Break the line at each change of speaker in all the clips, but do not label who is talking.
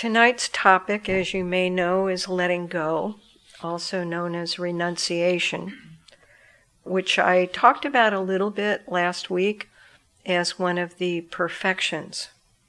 Tonight's topic, as you may know, is letting go, also known as renunciation, which I talked about a little bit last week as one of the perfections.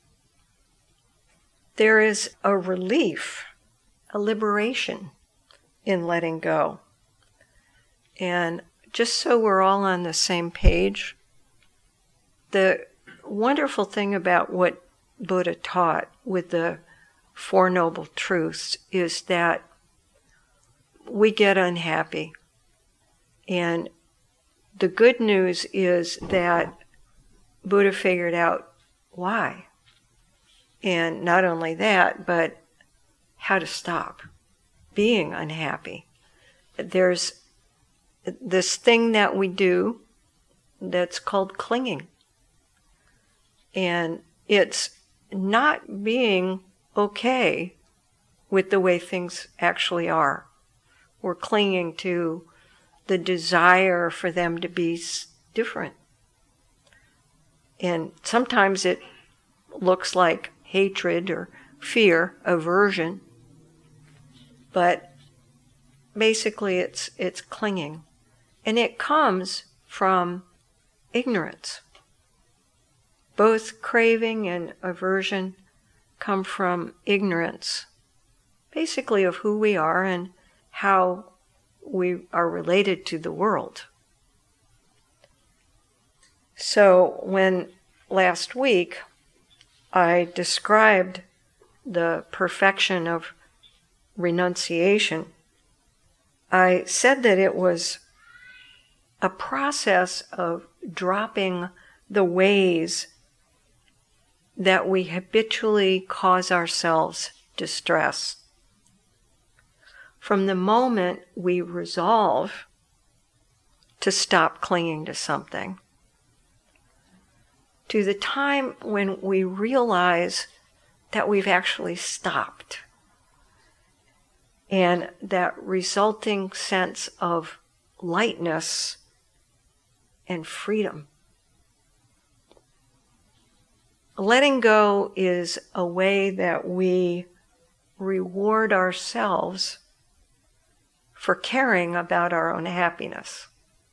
There is a relief, a liberation in letting go. And just so we're all on the same page, the wonderful thing about what Buddha taught with the Four Noble Truths is that we get unhappy. And the good news is that Buddha figured out why. And not only that, but how to stop being unhappy. There's this thing that we do that's called clinging. And it's not being okay with the way things actually are. We're clinging to the desire for them to be different. And sometimes it looks like hatred or fear, aversion, but basically it's clinging. And it comes from ignorance. Both craving and aversion come from ignorance, basically of who we are and how we are related to the world. So when last week I described the perfection of renunciation, I said that it was a process of dropping the ways that we habitually cause ourselves distress. From the moment we resolve to stop clinging to something, to the time when we realize that we've actually stopped, and that resulting sense of lightness and freedom. Letting go is a way that we reward ourselves for caring about our own happiness.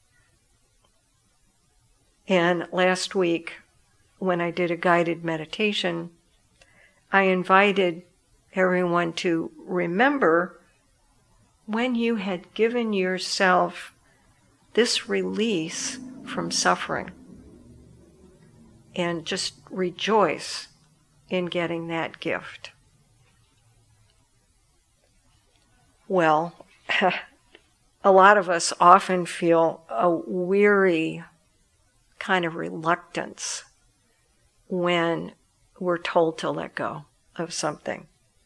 And last week, when I did a guided meditation, I invited everyone to remember when you had given yourself this release from suffering. And just rejoice in getting that gift. Well, a lot of us often feel a weary kind of reluctance when we're told to let go of something.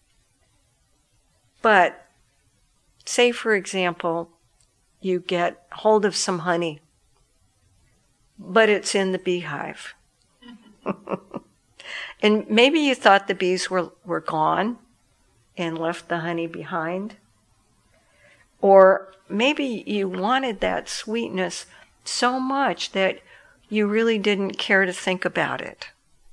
But say, for example, you get hold of some honey, but it's in the beehive. And maybe you thought the bees were gone and left the honey behind. Or maybe you wanted that sweetness so much that you really didn't care to think about it.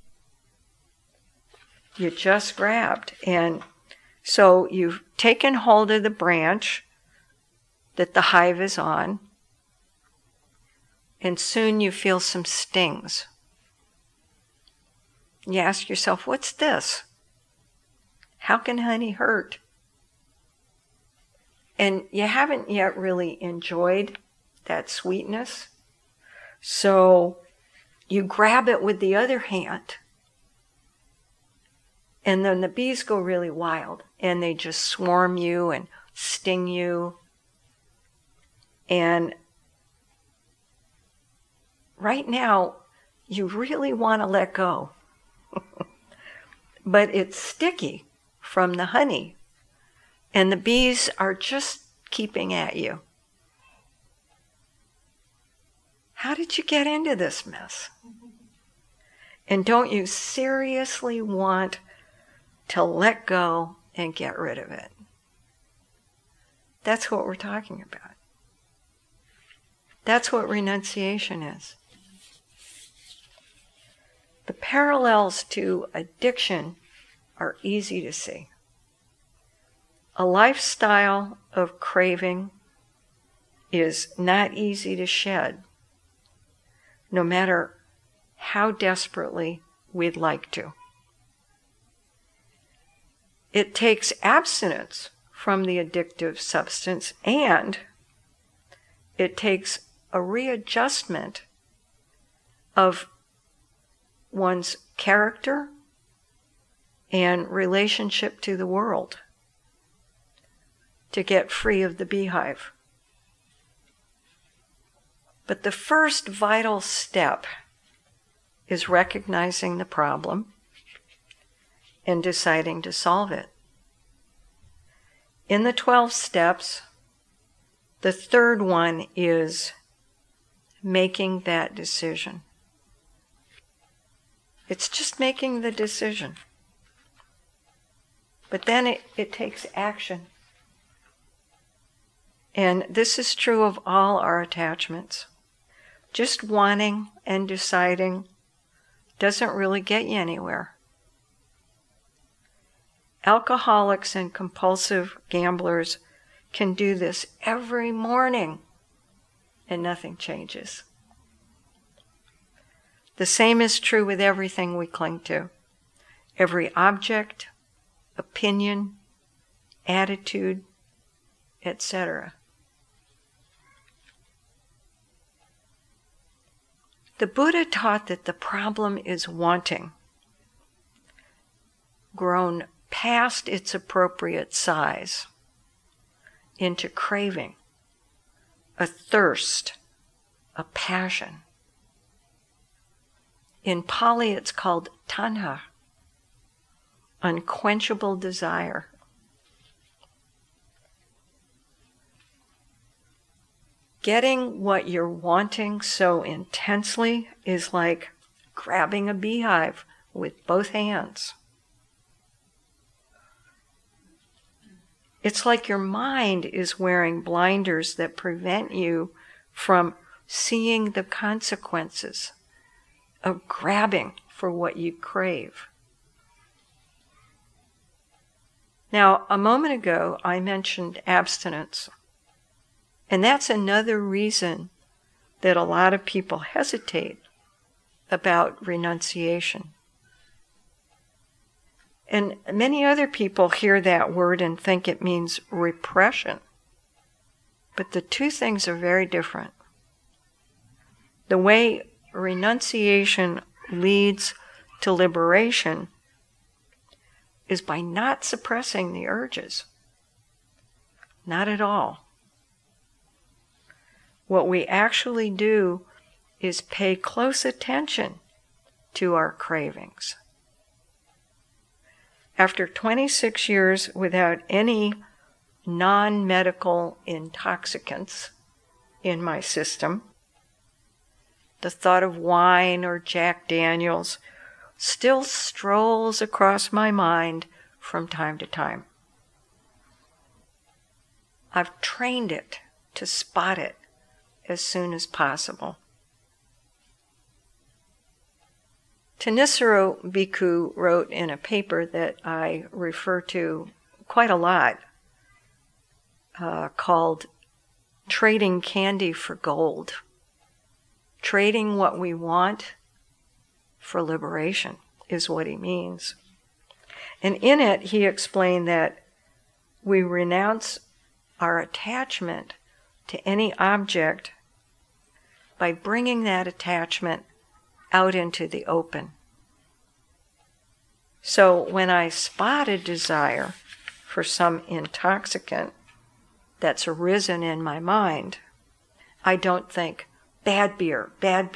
You just grabbed. And so you've taken hold of the branch that the hive is on, and soon you feel some stings. You ask yourself, what's this? How can honey hurt? And you haven't yet really enjoyed that sweetness. So you grab it with the other hand. And then the bees go really wild. And they just swarm you and sting you. And right now, you really want to let go. But it's sticky from the honey. And the bees are just keeping at you. How did you get into this mess? And don't you seriously want to let go and get rid of it? That's what we're talking about. That's what renunciation is. The parallels to addiction are easy to see. A lifestyle of craving is not easy to shed, no matter how desperately we'd like to. It takes abstinence from the addictive substance, and it takes a readjustment of one's character and relationship to the world to get free of the beehive. But the first vital step is recognizing the problem and deciding to solve it. In the 12 steps, the third one is making that decision. It's just making the decision. But then it takes action. And this is true of all our attachments. Just wanting and deciding doesn't really get you anywhere. Alcoholics and compulsive gamblers can do this every morning, and nothing changes. The same is true with everything we cling to. Every object, opinion, attitude, etc. The Buddha taught that the problem is wanting, grown past its appropriate size, into craving, a thirst, a passion. In Pali, it's called tanha, unquenchable desire. Getting what you're wanting so intensely is like grabbing a beehive with both hands. It's like your mind is wearing blinders that prevent you from seeing the consequences of grabbing for what you crave. Now, a moment ago, I mentioned abstinence. And that's another reason that a lot of people hesitate about renunciation. And many other people hear that word and think it means repression. But the two things are very different. The way renunciation leads to liberation is by not suppressing the urges. Not at all. What we actually do is pay close attention to our cravings. After 26 years without any non-medical intoxicants in my system, the thought of wine or Jack Daniels still strolls across my mind from time to time. I've trained it to spot it as soon as possible. Thanissaro Bhikkhu wrote in a paper that I refer to quite a lot, called Trading Candy for Gold. Trading what we want for liberation is what he means. And in it, he explained that we renounce our attachment to any object by bringing that attachment out into the open. So when I spot a desire for some intoxicant that's arisen in my mind, I don't think, bad beer,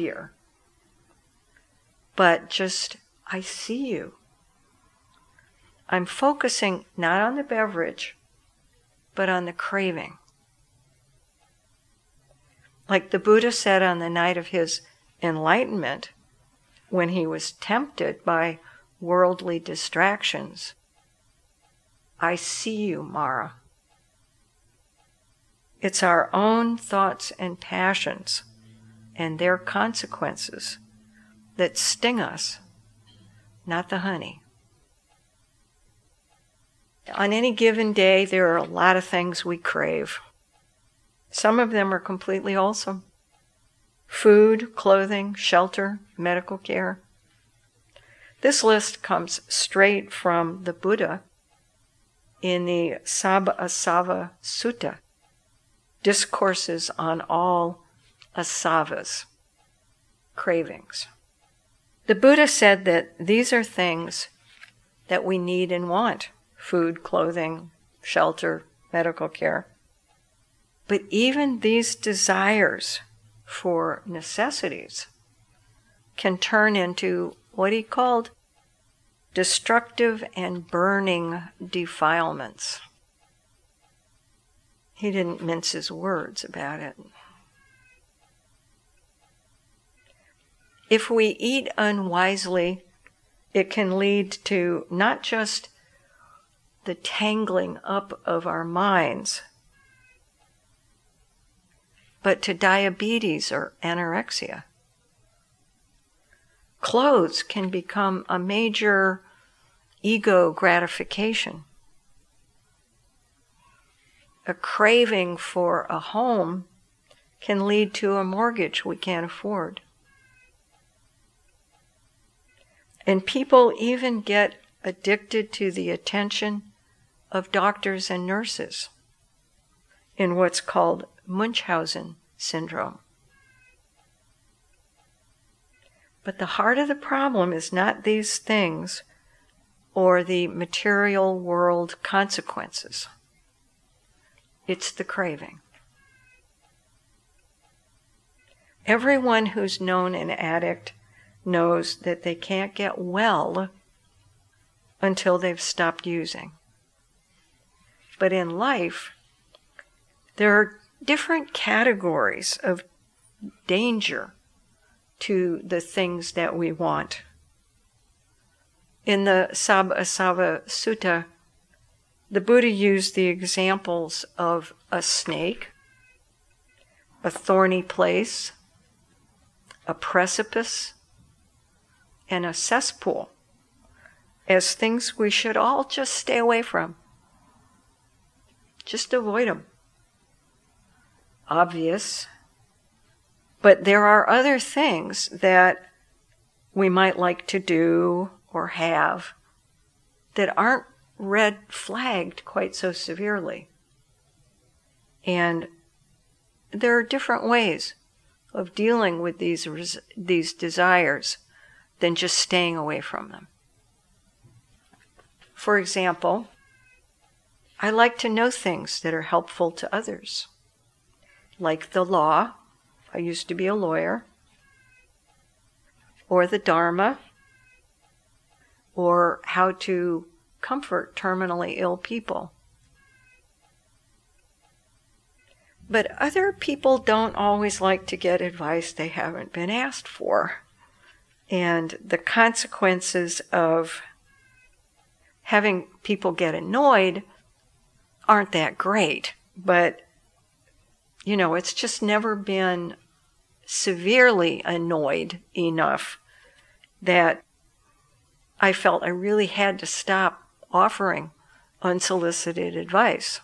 but just, I see you. I'm focusing not on the beverage, but on the craving. Like the Buddha said on the night of his enlightenment, when he was tempted by worldly distractions, I see you, Mara. It's our own thoughts and passions and their consequences that sting us, not the honey. On any given day, there are a lot of things we crave. Some of them are completely wholesome. Food, clothing, shelter, medical care. This list comes straight from the Buddha in the Sabba-Asava Sutta, Discourses on all asavas, cravings. The Buddha said that these are things that we need and want: food, clothing, shelter, medical care. But even these desires for necessities can turn into what he called destructive and burning defilements. He didn't mince his words about it. If we eat unwisely, it can lead to not just the tangling up of our minds, but to diabetes or anorexia. Clothes can become a major ego gratification. A craving for a home can lead to a mortgage we can't afford. And people even get addicted to the attention of doctors and nurses in what's called Munchausen syndrome. But the heart of the problem is not these things or the material world consequences. It's the craving. Everyone who's known an addict knows that they can't get well until they've stopped using. But in life, there are different categories of danger to the things that we want. In the Sabba-Asava Sutta, the Buddha used the examples of a snake, a thorny place, a precipice, and a cesspool as things we should all just stay away from. Just avoid them. Obvious. But there are other things that we might like to do or have that aren't red flagged quite so severely. And there are different ways of dealing with these desires than just staying away from them. For example, I like to know things that are helpful to others, like the law. I used to be a lawyer, or the Dharma, or how to comfort terminally ill people. But other people don't always like to get advice they haven't been asked for. And the consequences of having people get annoyed aren't that great. But, it's just never been severely annoyed enough that I felt I really had to stop offering unsolicited advice.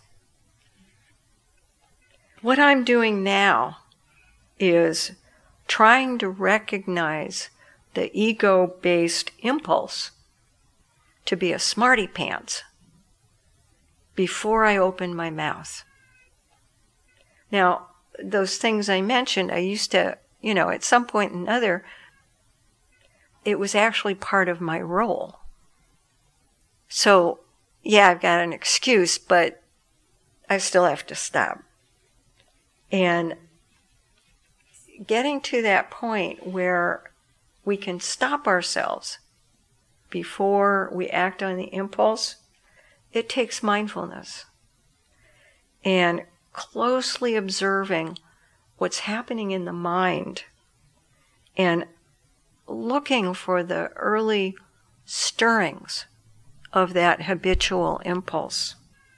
What I'm doing now is trying to recognize the ego-based impulse to be a smarty pants before I open my mouth. Now, those things I mentioned, I used to, at some point or another, it was actually part of my role. So, yeah, I've got an excuse, but I still have to stop. And getting to that point where we can stop ourselves before we act on the impulse, it takes mindfulness and closely observing what's happening in the mind and looking for the early stirrings of that habitual impulse.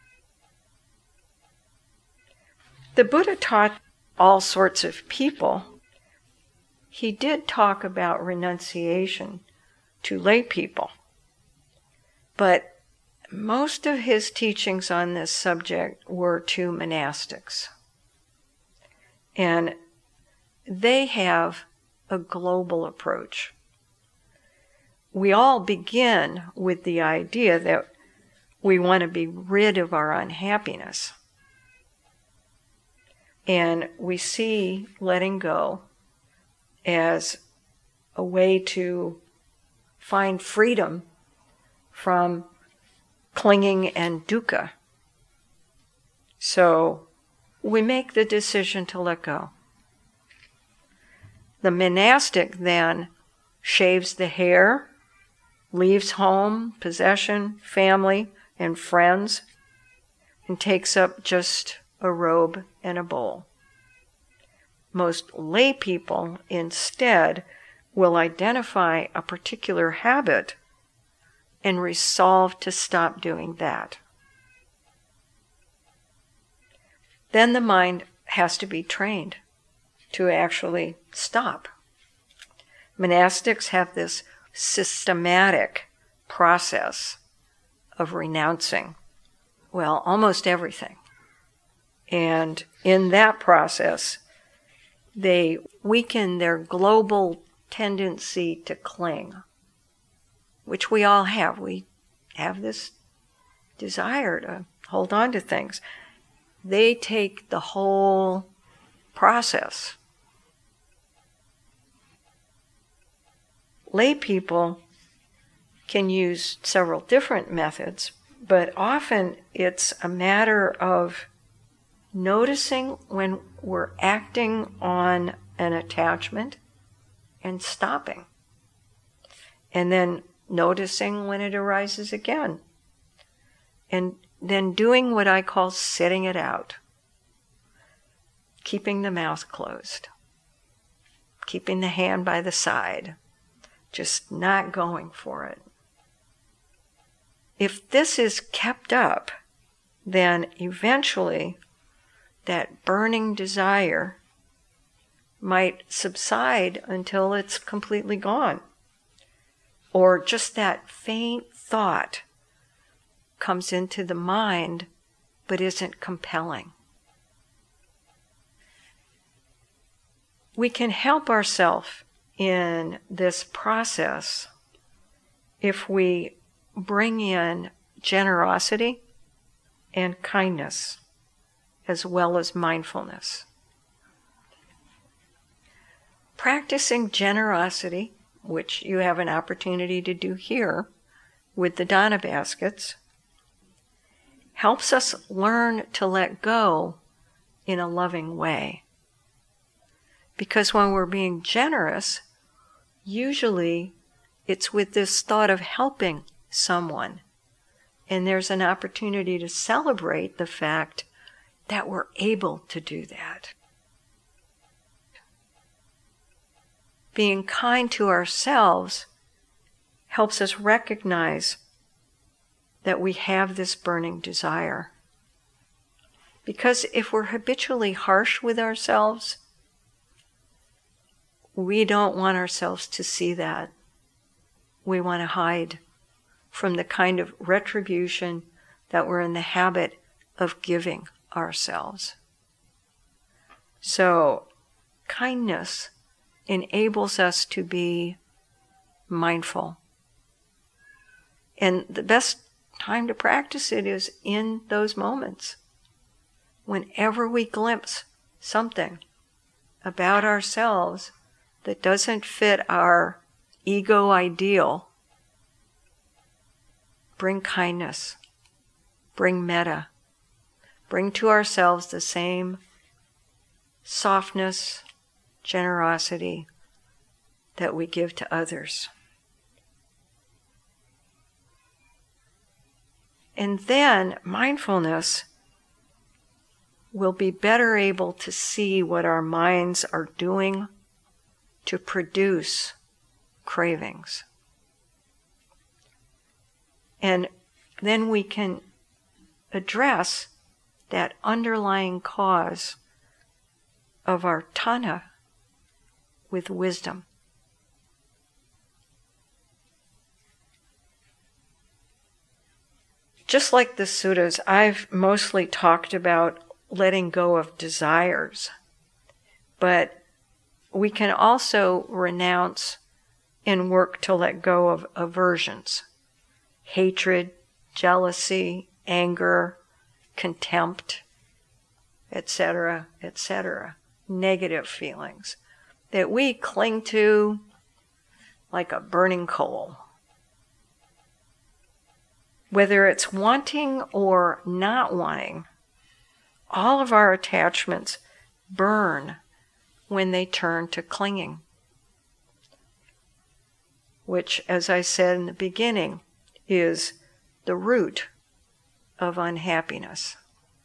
The Buddha taught all sorts of people. He did talk about renunciation to lay people, but most of his teachings on this subject were to monastics. And they have a global approach. We all begin with the idea that we want to be rid of our unhappiness. And we see letting go as a way to find freedom from clinging and dukkha. So we make the decision to let go. The monastic then shaves the hair, leaves home, possession, family, and friends, and takes up just a robe and a bowl. Most lay people instead will identify a particular habit and resolve to stop doing that. Then the mind has to be trained to actually stop. Monastics have this systematic process of renouncing, well, almost everything. And in that process, they weaken their global tendency to cling, which we all have. We have this desire to hold on to things. They take the whole process. Lay people can use several different methods, but often it's a matter of noticing when we're acting on an attachment and stopping. And then noticing when it arises again. And then doing what I call sitting it out. Keeping the mouth closed. Keeping the hand by the side. Just not going for it. If this is kept up, then eventually that burning desire might subside until it's completely gone. Or just that faint thought comes into the mind but isn't compelling. We can help ourselves in this process if we bring in generosity and kindness as well as mindfulness. Practicing generosity, which you have an opportunity to do here with the dana baskets, helps us learn to let go in a loving way. Because when we're being generous, usually it's with this thought of helping someone. And there's an opportunity to celebrate the fact that we're able to do that. Being kind to ourselves helps us recognize that we have this burning desire. Because if we're habitually harsh with ourselves, we don't want ourselves to see that. We want to hide from the kind of retribution that we're in the habit of giving ourselves. So, kindness enables us to be mindful. And the best time to practice it is in those moments. Whenever we glimpse something about ourselves that doesn't fit our ego ideal, bring kindness, bring metta, bring to ourselves the same softness, generosity that we give to others. And then mindfulness will be better able to see what our minds are doing to produce cravings. And then we can address that underlying cause of our tanha with wisdom. just like the suttas, I've mostly talked about letting go of desires, but we can also renounce and work to let go of aversions, hatred, jealousy, anger, contempt, etc., etc., negative feelings that we cling to like a burning coal. Whether it's wanting or not wanting, all of our attachments burn when they turn to clinging, which, as I said in the beginning, is the root of unhappiness.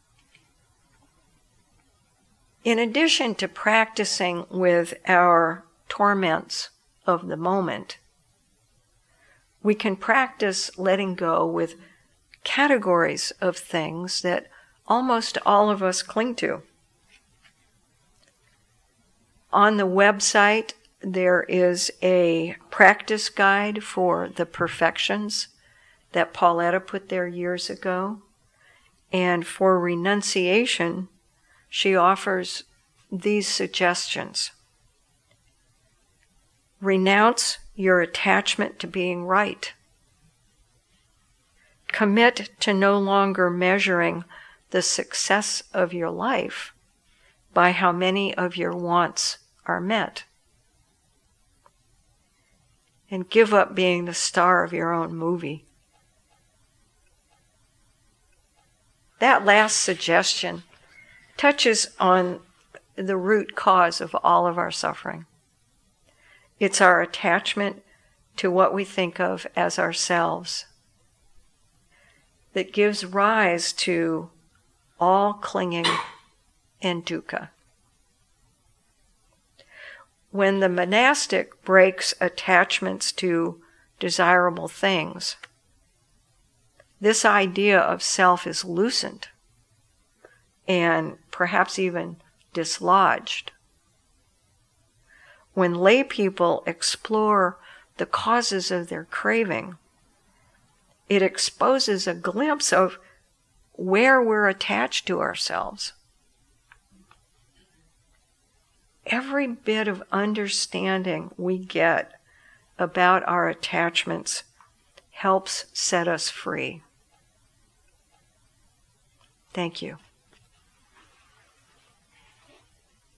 In addition to practicing with our torments of the moment, we can practice letting go with categories of things that almost all of us cling to. On the website, there is a practice guide for the perfections that Pauletta put there years ago. And for renunciation, she offers these suggestions. Renounce your attachment to being right. Commit to no longer measuring the success of your life by how many of your wants are met. And give up being the star of your own movie. That last suggestion touches on the root cause of all of our suffering. It's our attachment to what we think of as ourselves that gives rise to all clinging and dukkha. When the monastic breaks attachments to desirable things, this idea of self is loosened and perhaps even dislodged. When lay people explore the causes of their craving, it exposes a glimpse of where we're attached to ourselves. Every bit of understanding we get about our attachments helps set us free. Thank you.